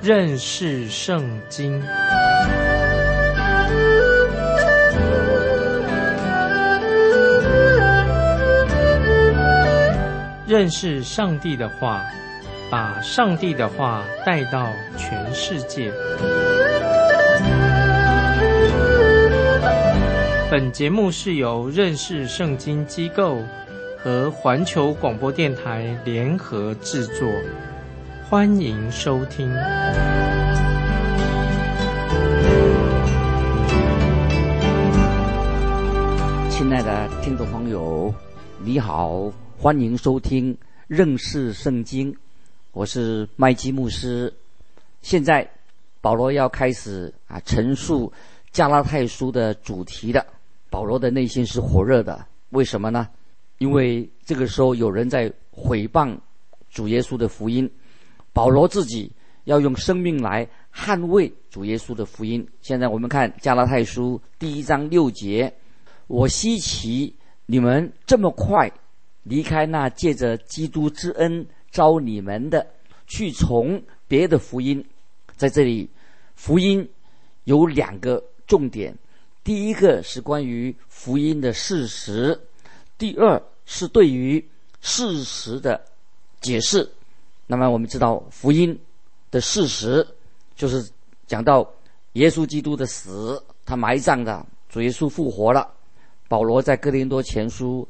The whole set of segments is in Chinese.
认识圣经。认识上帝的话，把上帝的话带到全世界。本节目是由认识圣经机构和环球广播电台联合制作，欢迎收听。 亲爱的听众朋友，你好，欢迎收听认识圣经，我是麦基牧师。现在保罗要开始陈述加拉太书的主题了。保罗的内心是火热的，为什么呢？因为这个时候有人在毁谤主耶稣的福音，保罗自己要用生命来捍卫主耶稣的福音。现在我们看加拉太书第1章6节，我稀奇你们这么快离开那借着基督之恩招你们的，去从别的福音。在这里福音有2个重点，第一个是关于福音的事实，第二是对于事实的解释。那么我们知道福音的事实就是讲到耶稣基督的死，他埋葬的，主耶稣复活了。保罗在哥林多前书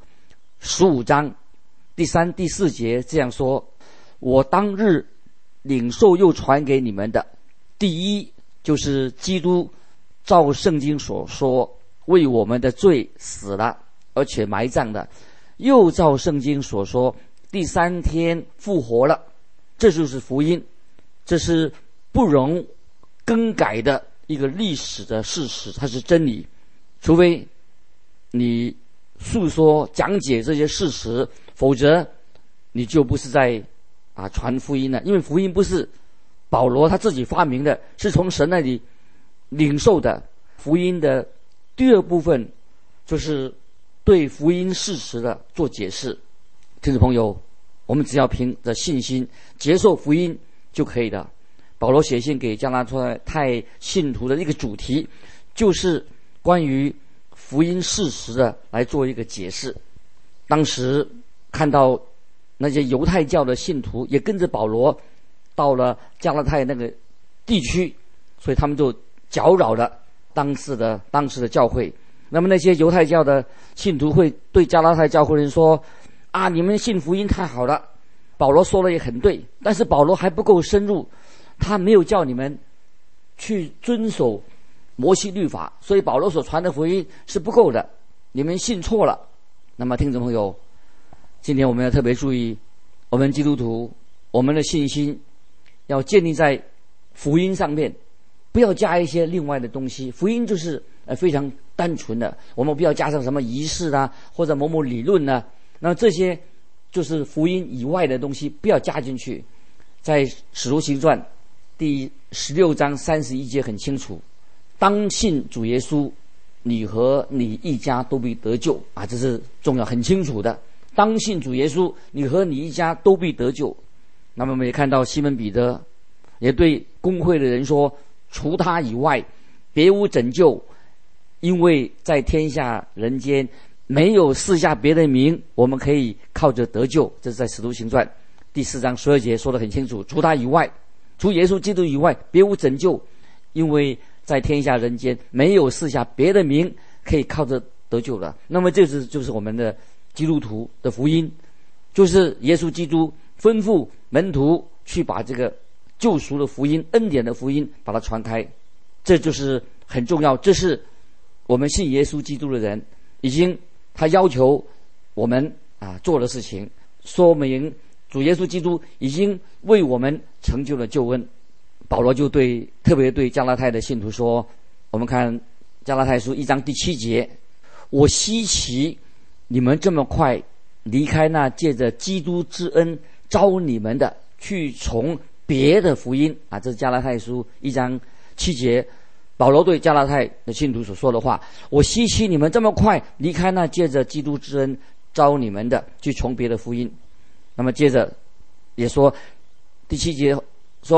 15章第3、第4节这样说，我当日领受又传给你们的，第一就是基督照圣经所说为我们的罪死了，而且埋葬的，又照圣经所说第3天复活了。这就是福音，这是不容更改的一个历史的事实，它是真理。除非你诉说讲解这些事实，否则你就不是在传福音了。因为福音不是保罗他自己发明的，是从神那里领受的。福音的第二部分就是对福音事实的做解释。听众朋友，我们只要凭着信心接受福音就可以了。保罗写信给加拉太信徒的一个主题就是关于福音事实的来做一个解释。当时看到那些犹太教的信徒也跟着保罗到了加拉太那个地区，所以他们就搅扰了当时的教会。那么那些犹太教的信徒会对加拉太教会人说你们信福音太好了，保罗说的也很对，但是保罗还不够深入，他没有叫你们去遵守摩西律法，所以保罗所传的福音是不够的，你们信错了。那么听众朋友，今天我们要特别注意，我们基督徒我们的信心要建立在福音上面，不要加一些另外的东西。福音就是非常单纯的，我们不要加上什么仪式或者某某理论那这些就是福音以外的东西，不要加进去。在使徒行传第16章31节很清楚，当信主耶稣，你和你一家都必得救这是重要很清楚的。当信主耶稣，你和你一家都必得救。那么我们也看到西门彼得也对公会的人说，除他以外别无拯救，因为在天下人间没有赐下别的名，我们可以靠着得救。这是在使徒行传第4章12节说得很清楚，除他以外，除耶稣基督以外别无拯救，因为在天下人间没有赐下别的名可以靠着得救的。那么这就是我们的基督徒的福音，就是耶稣基督吩咐门徒去把这个救赎的福音、恩典的福音把它传开，这就是很重要。这是我们信耶稣基督的人已经他要求我们做的事情，说明主耶稣基督已经为我们成就了救恩。保罗就特别对加拉太的信徒说，我们看加拉太书1章第7节，我稀奇你们这么快离开那借着基督之恩招你们的，去从别的福音这是加拉太书1章7节，保罗对加拉太的信徒所说的话，我稀奇你们这么快离开那借着基督之恩招你们的，去从别的福音。那么接着也说第7节说，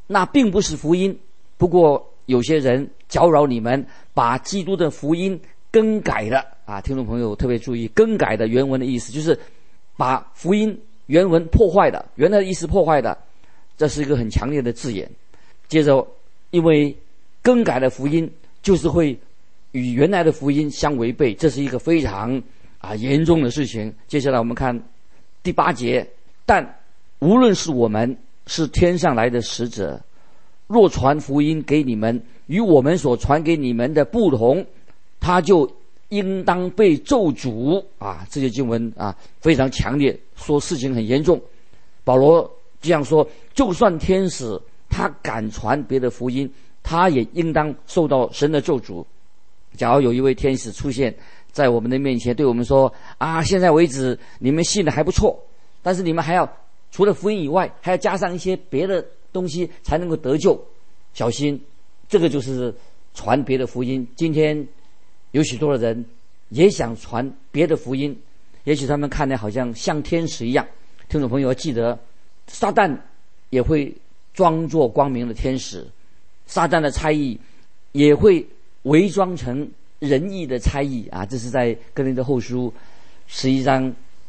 那并不是福音。不过有些人搅扰你们，把基督的福音更改了啊！听众朋友特别注意，更改的原文的意思就是把福音原文破坏的，原来的意思破坏的，这是一个很强烈的字眼。接着，因为更改的福音就是会与原来的福音相违背，这是一个非常严重的事情。接下来我们看第8节，但无论是我们是天上来的使者，若传福音给你们与我们所传给你们的不同，他就应当被咒诅啊！这些经文非常强烈，说事情很严重。保罗这样说，就算天使他敢传别的福音，他也应当受到神的咒诅。假如有一位天使出现在我们的面前，对我们说现在为止你们信的还不错，但是你们还要除了福音以外，还要加上一些别的东西才能够得救，小心，这个就是传别的福音。今天有许多的人也想传别的福音，也许他们看来好像天使一样。听众朋友要记得，撒旦也会装作光明的天使，撒旦的差役也会伪装成仁义的差役啊！这是在哥林多后书11章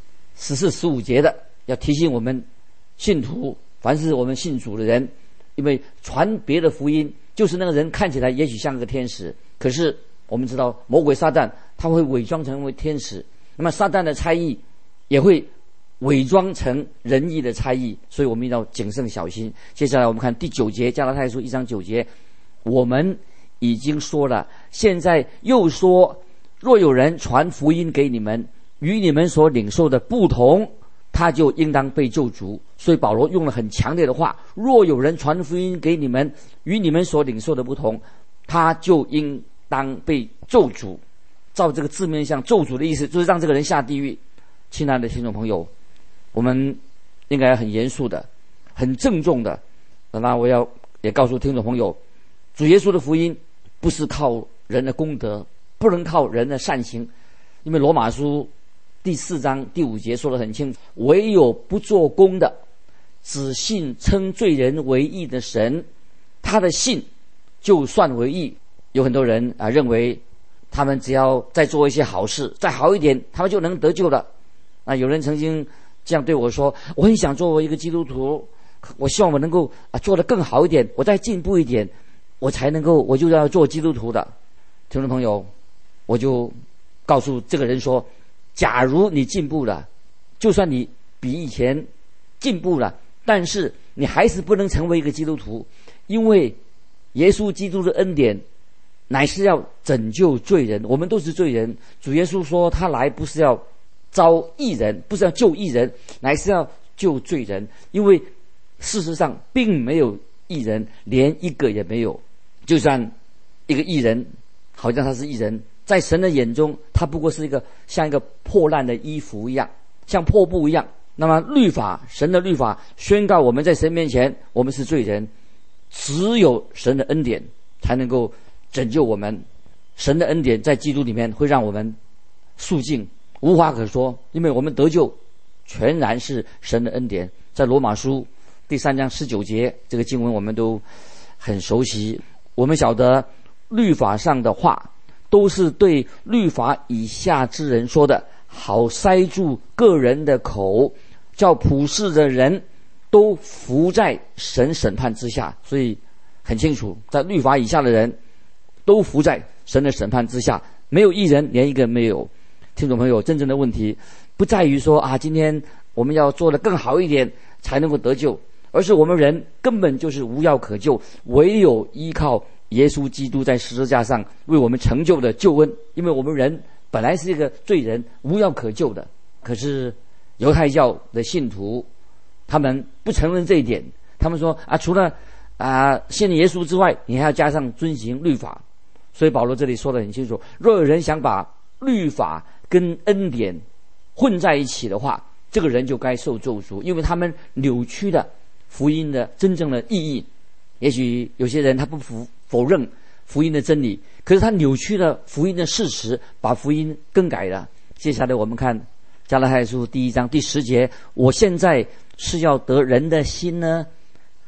14、15节的，要提醒我们信徒，凡是我们信主的人，因为传别的福音，就是那个人看起来也许像个天使，可是我们知道魔鬼撒旦他会伪装成为天使，那么撒旦的差役也会伪装成仁义的差役，所以我们要谨慎小心。接下来我们看第9节，加拉太书1章9节，我们已经说了，现在又说，若有人传福音给你们，与你们所领受的不同，他就应当被咒诅。所以保罗用了很强烈的话，若有人传福音给你们，与你们所领受的不同，他就应当被咒诅。照这个字面上，咒诅的意思就是让这个人下地狱。亲爱的听众朋友，我们应该很严肃的、很郑重的，那我要也告诉听众朋友，主耶稣的福音不是靠人的功德，不能靠人的善行，因为罗马书第4章第5节说得很清楚，唯有不做工的，只信称罪人为义的神，他的信就算为义。有很多人认为他们只要再做一些好事，再好一点，他们就能得救了。有人曾经这样对我说，我很想作为一个基督徒，我希望我能够做得更好一点，我再进步一点，我就要做基督徒的。听众朋友，我就告诉这个人说，假如你进步了，就算你比以前进步了，但是你还是不能成为一个基督徒，因为耶稣基督的恩典乃是要拯救罪人，我们都是罪人。主耶稣说他来不是要招义人，不是要救义人，乃是要救罪人，因为事实上并没有义人，连一个也没有。就算一个义人，好像他是义人，在神的眼中他不过是像一个破烂的衣服一样，像破布一样。那么神的律法宣告我们在神面前我们是罪人，只有神的恩典才能够拯救我们。神的恩典在基督里面会让我们肃静，无话可说，因为我们得救全然是神的恩典。在罗马书第3章19节，这个经文我们都很熟悉。我们晓得律法上的话都是对律法以下之人说的，好塞住个人的口，叫普世的人都伏在神审判之下。所以很清楚，在律法以下的人都伏在神的审判之下，没有一人，连一个没有。听众朋友，真正的问题不在于说今天我们要做得更好一点才能够得救，而是我们人根本就是无药可救，唯有依靠耶稣基督在十字架上为我们成就的救恩。因为我们人本来是一个罪人，无药可救的。可是犹太教的信徒他们不承认这一点，他们说除了信耶稣之外，你还要加上遵行律法。所以保罗这里说得很清楚，若有人想把律法跟恩典混在一起的话，这个人就该受咒诅，因为他们扭曲了福音的真正的意义。也许有些人他不否认福音的真理，可是他扭曲了福音的事实，把福音更改了。接下来我们看加拉太书第1章第10节，我现在是要得人的心呢，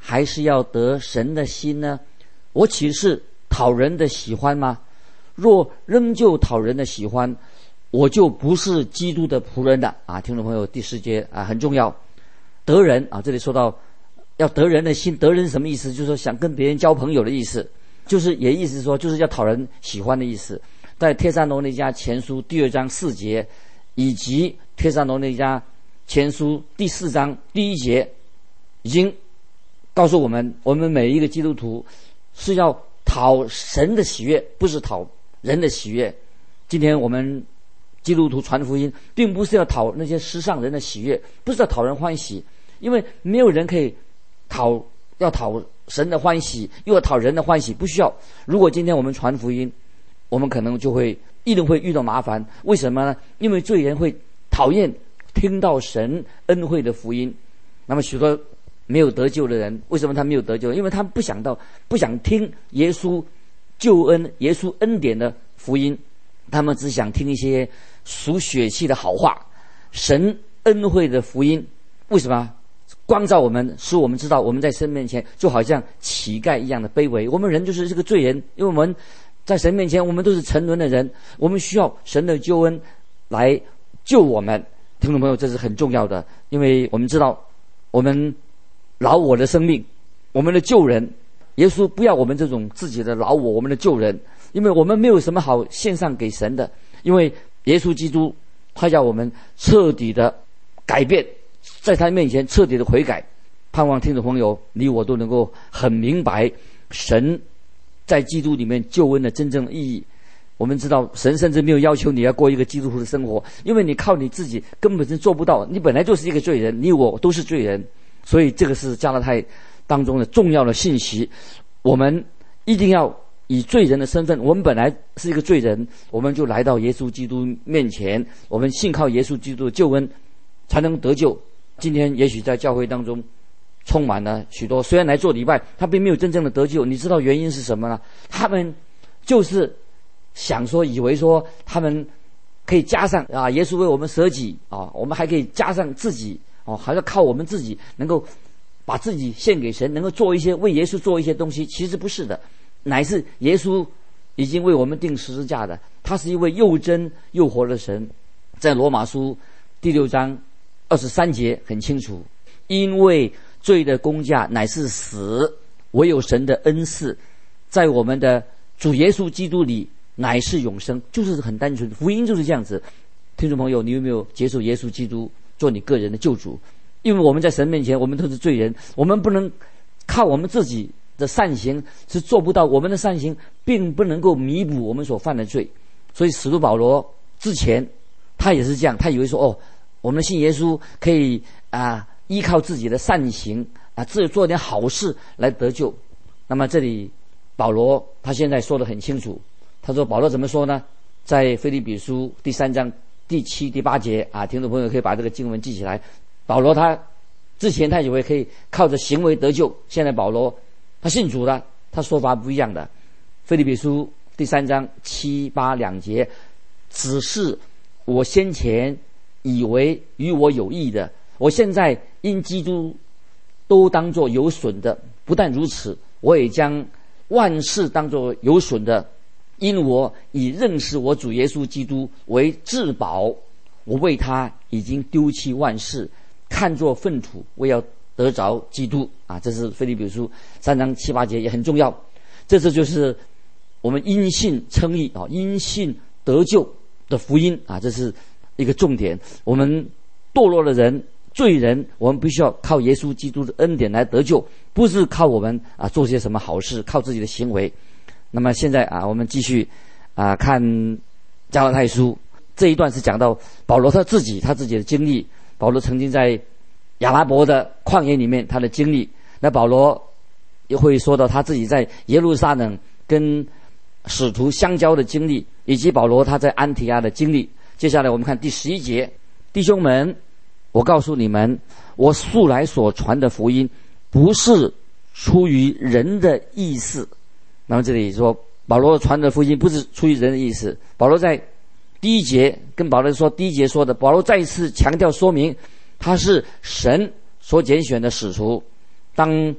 还是要得神的心呢？我岂是讨人的喜欢吗？若仍旧讨人的喜欢，我就不是基督的仆人了啊！听众朋友，第10节啊很重要，得人啊，这里说到要得人的心，得人是什么意思？就是说想跟别人交朋友的意思，就是也意思说就是要讨人喜欢的意思。在帖撒罗尼迦前书第2章4节，以及帖撒罗尼迦前书第4章第1节，已经告诉我们，我们每一个基督徒是要讨神的喜悦，不是讨人的喜悦。今天我们基督徒传福音，并不是要讨那些世上人的喜悦，不是要讨人欢喜，因为没有人可以要讨神的欢喜，又要讨人的欢喜，不需要。如果今天我们传福音，我们可能一定会遇到麻烦。为什么呢？因为罪人会讨厌听到神恩惠的福音。那么许多没有得救的人，为什么他没有得救？因为他不想听耶稣救恩、耶稣恩典的福音，他们只想听一些属血气的好话。神恩惠的福音为什么光照我们，使我们知道我们在神面前就好像乞丐一样的卑微。我们人就是这个罪人，因为我们在神面前我们都是沉沦的人，我们需要神的救恩来救我们。听众朋友，这是很重要的，因为我们知道我们老我的生命，我们的救人，耶稣不要我们这种自己的老我们的救人，因为我们没有什么好献上给神的。因为耶稣基督他要我们彻底的改变，在他面前彻底的悔改。盼望听众朋友你我都能够很明白神在基督里面救恩的真正的意义。我们知道神甚至没有要求你要过一个基督徒的生活，因为你靠你自己根本是做不到，你本来就是一个罪人，你我都是罪人。所以这个是加拉太当中的重要的信息，我们一定要以罪人的身份，我们本来是一个罪人，我们就来到耶稣基督面前，我们信靠耶稣基督的救恩才能得救。今天也许在教会当中充满了许多虽然来做礼拜，他并没有真正的得救。你知道原因是什么呢？他们就是以为说他们可以加上啊，耶稣为我们舍己啊，我们还可以加上自己还要靠我们自己能够把自己献给神，能够为耶稣做一些东西。其实不是的，乃是耶稣已经为我们钉十字架的，他是一位又真又活的神。在罗马书第6章23节很清楚，因为罪的工价乃是死，唯有神的恩赐在我们的主耶稣基督里乃是永生。就是很单纯，福音就是这样子。听众朋友，你有没有接受耶稣基督做你个人的救主？因为我们在神面前我们都是罪人，我们不能靠我们自己的善行是做不到，我们的善行并不能够弥补我们所犯的罪。所以使徒保罗之前他也是这样，他以为说我们信耶稣可以依靠自己的善行自己做点好事来得救。那么这里保罗他现在说得很清楚，他说保罗怎么说呢？在腓立比书第3章第7、第8节听众朋友可以把这个经文记起来。保罗他之前他以为可以靠着行为得救，现在保罗他信主了，他说法不一样的。腓立比书第3章7、8两节，只是我先前以为与我有益的，我现在因基督都当作有损的。不但如此，我也将万事当作有损的，因我以认识我主耶稣基督为至宝。我为他已经丢弃万事，看作粪土，为要得着基督这是腓立比书3章7、8节也很重要。这就是我们因信称义因信得救的福音这是一个重点。我们堕落的人、罪人，我们必须要靠耶稣基督的恩典来得救，不是靠我们做些什么好事，靠自己的行为。那么现在我们继续看加拉太书。这一段是讲到保罗他自己的经历。保罗曾经在亚拉伯的旷野里面他的经历，那保罗也会说到他自己在耶路撒冷跟使徒相交的经历，以及保罗他在安提阿的经历。接下来我们看第11节，弟兄们，我告诉你们，我素来所传的福音不是出于人的意思。那么这里说保罗传的福音不是出于人的意思。保罗在第1节跟保罗说，第1节说的，保罗再一次强调说明他是神所拣选的使徒。当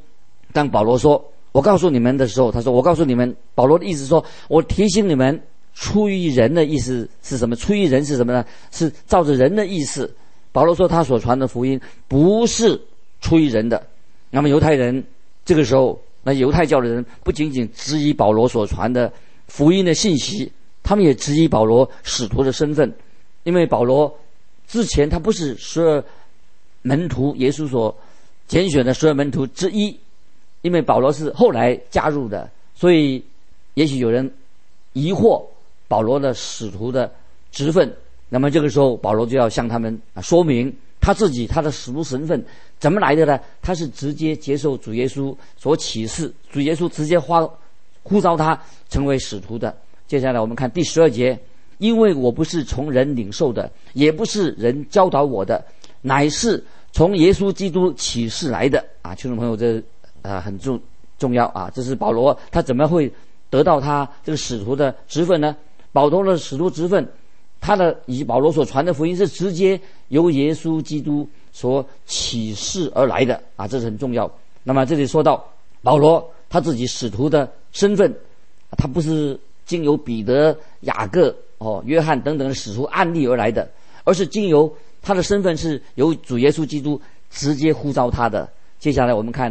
当保罗说我告诉你们的时候，他说我告诉你们，保罗的意思说，我提醒你们，出于人的意思是什么？出于人是什么呢？是照着人的意思。保罗说他所传的福音不是出于人的。那么犹太人这个时候，那犹太教的人不仅仅质疑保罗所传的福音的信息，他们也质疑保罗使徒的身份。因为保罗之前他不是12门徒，耶稣所拣选的12门徒之一，因为保罗是后来加入的，所以也许有人疑惑保罗的使徒的职分。那么这个时候保罗就要向他们说明他自己他的使徒身份怎么来的呢？他是直接接受主耶稣所启示，主耶稣直接呼召他成为使徒的。接下来我们看第12节，因为我不是从人领受的，也不是人教导我的，乃是从耶稣基督启示来的。听众朋友，这很重要啊！这是保罗他怎么会得到他这个使徒的职分呢？保罗的使徒职分，他的以保罗所传的福音是直接由耶稣基督所启示而来的啊，这是很重要。那么这里说到保罗他自己使徒的身份，他不是经由彼得、雅各、约翰等等的使徒案例而来的，而是经由他的身份是由主耶稣基督直接呼召他的。接下来我们看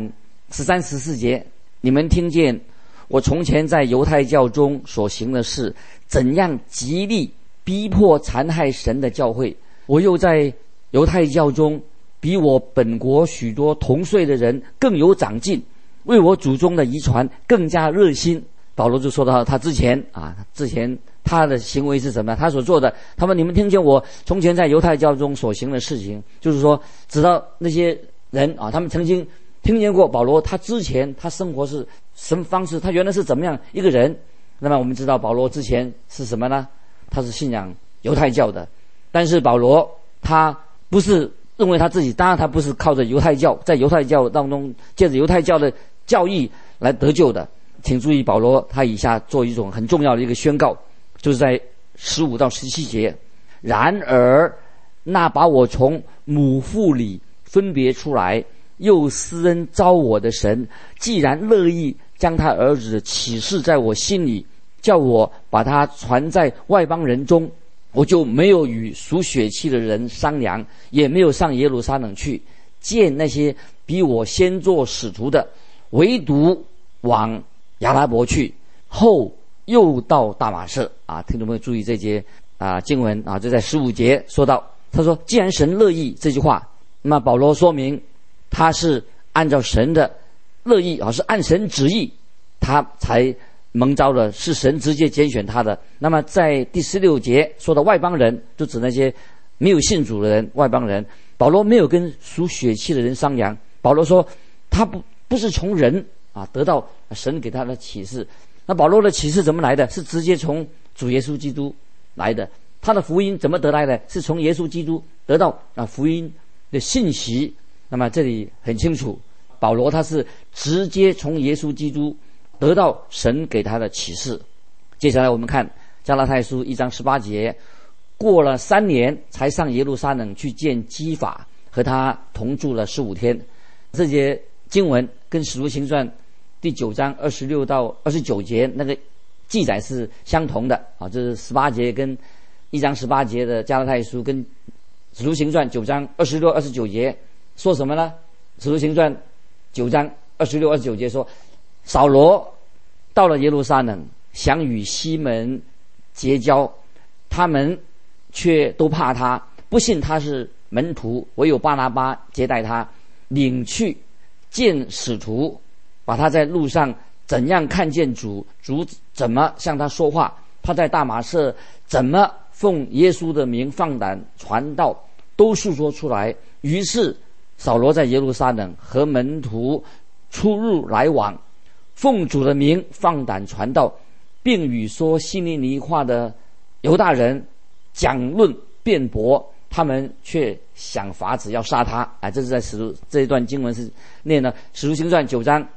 13、14节，你们听见我从前在犹太教中所行的事，怎样极力逼迫残害神的教会，我又在犹太教中比我本国许多同岁的人更有长进，为我祖宗的遗传更加热心。保罗就说到他之前他的行为是什么？他所做的，他们你们听见我从前在犹太教中所行的事情，就是说直到那些人他们曾经听见过保罗他之前他生活是什么方式，他原来是怎么样一个人。那么我们知道保罗之前是什么呢？他是信仰犹太教的，但是保罗他不是认为他自己，当然他不是靠着犹太教，在犹太教当中借着犹太教的教义来得救的。请注意，保罗他以下做一种很重要的一个宣告，就是在15到17节，然而那把我从母腹里分别出来又施恩召我的神，既然乐意将他儿子启示在我心里，叫我把他传在外邦人中，我就没有与属血气的人商量，也没有上耶路撒冷去见那些比我先做使徒的，唯独往亚拉伯去，后又到大马色。听众朋友注意这节经文就在15节说到，他说既然神乐意这句话，那么保罗说明他是按照神的乐意是按神旨意他才蒙召的，是神直接拣选他的。那么在第16节说的外邦人，就指那些没有信主的人，外邦人。保罗没有跟属血气的人商量，保罗说他不是从人得到神给他的启示。那保罗的启示怎么来的？是直接从主耶稣基督来的。他的福音怎么得来的？是从耶稣基督得到福音的信息。那么这里很清楚，保罗他是直接从耶稣基督得到神给他的启示。接下来我们看加拉太书1章18节，过了3年才上耶路撒冷去见基法，和他同住了15天。这节经文跟使徒行传第9章26到29节那个记载是相同的这是18节跟1章18节的加拉太书，跟使徒行传9章26、29节说什么呢？使徒行传9章26、29节说，扫罗到了耶路撒冷，想与西门结交，他们却都怕他，不信他是门徒，唯有巴拿巴接待他，领去见使徒，把他在路上怎样看见主怎么向他说话，他在大马色怎么奉耶稣的名放胆传道，都述说出来。于是扫罗在耶路撒冷和门徒出入来往，奉主的名放胆传道，并与说希利尼话的犹大人讲论辩驳，他们却想法子要杀他。这是在这一段经文是念了使徒行传9章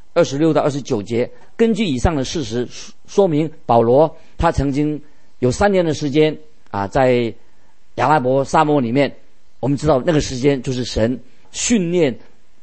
26到29节。根据以上的事实说明，保罗他曾经有3年的时间在亚拉伯沙漠里面，我们知道那个时间就是神训练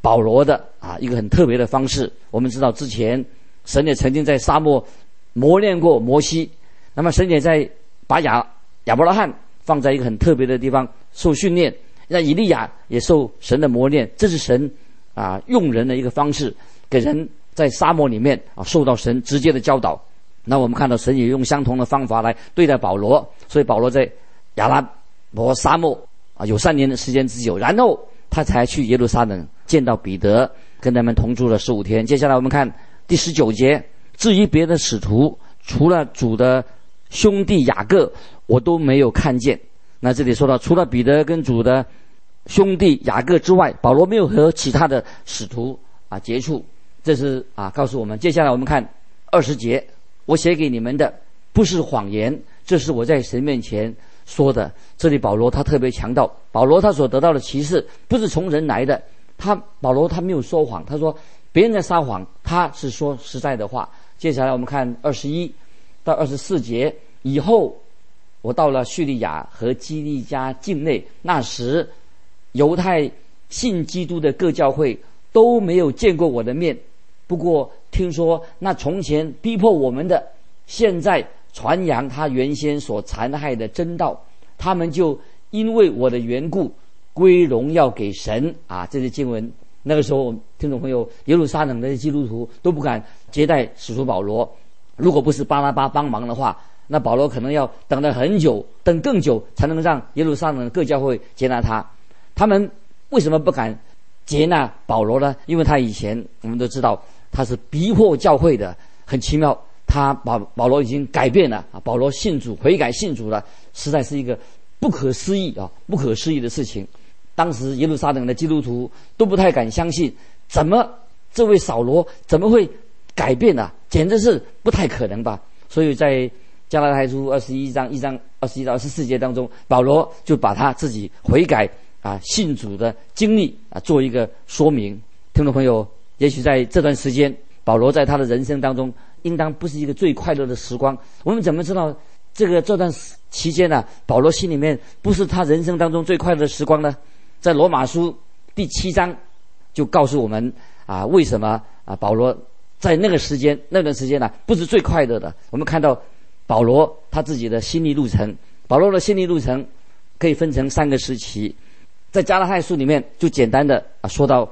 保罗的一个很特别的方式。我们知道之前神也曾经在沙漠磨练过摩西，那么神也在把亚伯拉罕放在一个很特别的地方受训练，那以利亚也受神的磨练。这是神用人的一个方式，给人在沙漠里面受到神直接的教导。那我们看到神也用相同的方法来对待保罗，所以保罗在亚拉伯沙漠有3年的时间之久，然后他才去耶路撒冷见到彼得，跟他们同住了15天。接下来我们看第19节，至于别的使徒，除了主的兄弟雅各，我都没有看见。那这里说到除了彼得跟主的兄弟雅各之外，保罗没有和其他的使徒接触。这是告诉我们。接下来我们看20节，我写给你们的不是谎言，这是我在神面前说的。这里保罗他特别强调，保罗他所得到的启示不是从人来的，保罗他没有说谎，他说别人在撒谎，他是说实在的话。接下来我们看21到24节，以后我到了叙利亚和基利家境内，那时犹太信基督的各教会都没有见过我的面，不过听说那从前逼迫我们的，现在传扬他原先所残害的真道，他们就因为我的缘故归荣耀给神。这是经文。那个时候听众朋友，耶路撒冷的基督徒都不敢接待使徒保罗，如果不是巴拿巴帮忙的话，那保罗可能要等了很久，等更久才能让耶路撒冷的各教会接纳他。他们为什么不敢接纳保罗呢？因为他以前我们都知道他是逼迫教会的。很奇妙，保罗已经改变了，保罗信主悔改信主了，实在是一个不可思议的事情。当时耶路撒冷的基督徒都不太敢相信，怎么这位扫罗怎么会改变呢？简直是不太可能吧。所以在加拉太书21章1章21到24节当中，保罗就把他自己悔改信主的经历做一个说明。听众朋友，也许在这段时间，保罗在他的人生当中应当不是一个最快乐的时光。我们怎么知道这段期间保罗心里面不是他人生当中最快乐的时光呢？在罗马书第7章就告诉我们为什么保罗在那段时间不是最快乐的。我们看到保罗他自己的心理路程，保罗的心理路程可以分成3个时期。在加拉太书里面就简单的说到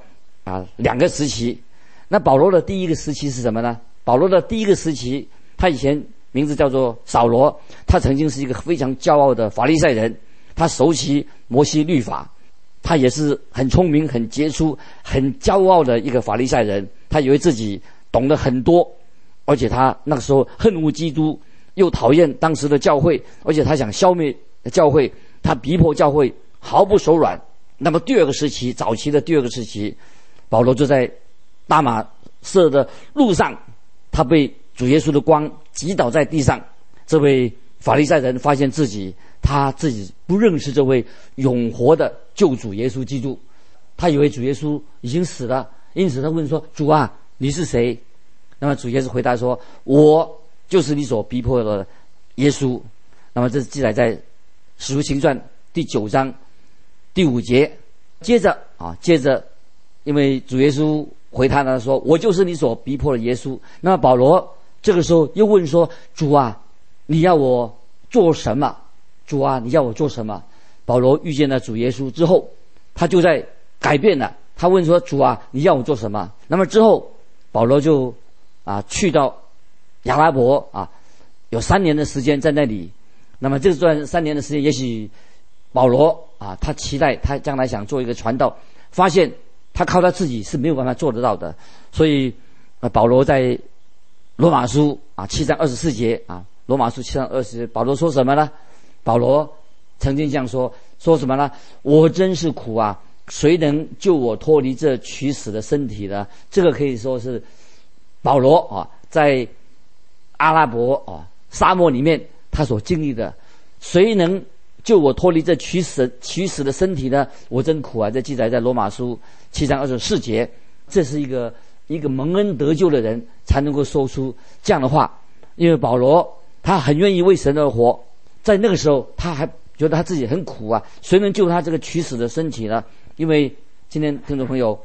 2个时期。那保罗的第一个时期是什么呢？保罗的第一个时期，他以前名字叫做扫罗，他曾经是一个非常骄傲的法利赛人，他熟悉摩西律法，他也是很聪明很杰出很骄傲的一个法利赛人。他以为自己懂得很多，而且他那个时候恨恶基督，又讨厌当时的教会，而且他想消灭教会，他逼迫教会毫不手软。那么第二个时期，早期的第二个时期，保罗就在大马色的路上，他被主耶稣的光击倒在地上。这位法利赛人发现他自己不认识这位永活的救主耶稣基督，他以为主耶稣已经死了，因此他问说：主啊，你是谁？那么主耶稣回答说：我就是你所逼迫的耶稣。那么这是记载在使徒行传第9章第5节。接着因为主耶稣回答他说：我就是你所逼迫的耶稣。那么保罗这个时候又问说：主啊，你要我做什么？主啊，你要我做什么？保罗遇见了主耶稣之后，他就在改变了。他问说：主啊，你要我做什么？那么之后保罗就去到亚拉伯有3年的时间在那里。那么这段3年的时间，也许保罗他期待他将来想做一个传道，发现他靠他自己是没有办法做得到的。所以保罗在罗马书7章24节罗马书7章20节，保罗说什么呢？保罗曾经这样说什么呢？我真是苦啊，谁能救我脱离这取死的身体呢？这个可以说是保罗在阿拉伯沙漠里面他所经历的。谁能救我脱离这取死的身体呢？我真苦啊！这记载在罗马书7章24节。这是一个蒙恩得救的人才能够说出这样的话。因为保罗他很愿意为神而活，在那个时候他还觉得他自己很苦啊，谁能救他这个取死的身体呢？因为今天听众朋友，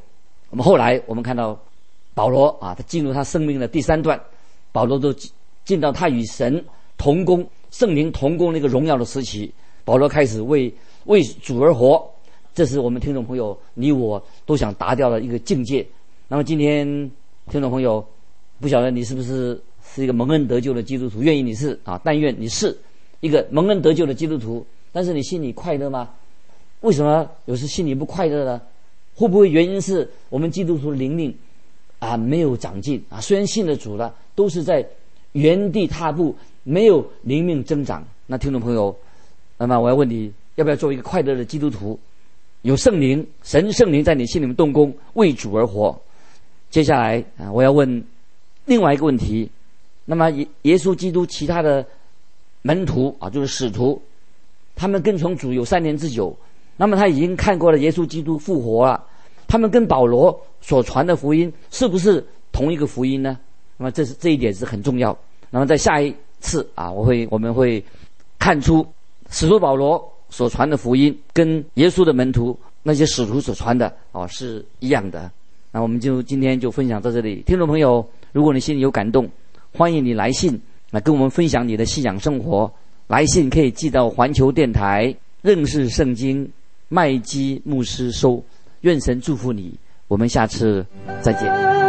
后来我们看到保罗啊，他进入他生命的第3段，保罗都进到他与神同工、圣灵同工那个荣耀的时期，保罗开始为主而活。这是我们听众朋友你我都想达到的一个境界。那么今天听众朋友，不晓得你是不是一个蒙恩得救的基督徒？愿意你是啊，但愿你是一个蒙恩得救的基督徒。但是你心里快乐吗？为什么有时心里不快乐呢？会不会原因是我们基督徒的灵命啊没有长进啊？虽然信了主了，都是在原地踏步，没有灵命增长。那听众朋友，那么我要问你，要不要做一个快乐的基督徒？有圣灵，神圣灵在你心里面动工，为主而活。接下来啊，我要问另外一个问题。那么耶稣基督其他的门徒啊，就是使徒，他们跟从主有3年之久，那么他已经看过了耶稣基督复活了。他们跟保罗所传的福音是不是同一个福音呢？那么这一点是很重要。那么在下一次啊，我们会看出使徒保罗所传的福音跟耶稣的门徒那些使徒所传的是一样的。那我们今天就分享到这里。听众朋友，如果你心里有感动，欢迎你来信来跟我们分享你的信仰生活。来信可以寄到环球电台认识圣经麦基牧师收。愿神祝福你，我们下次再见。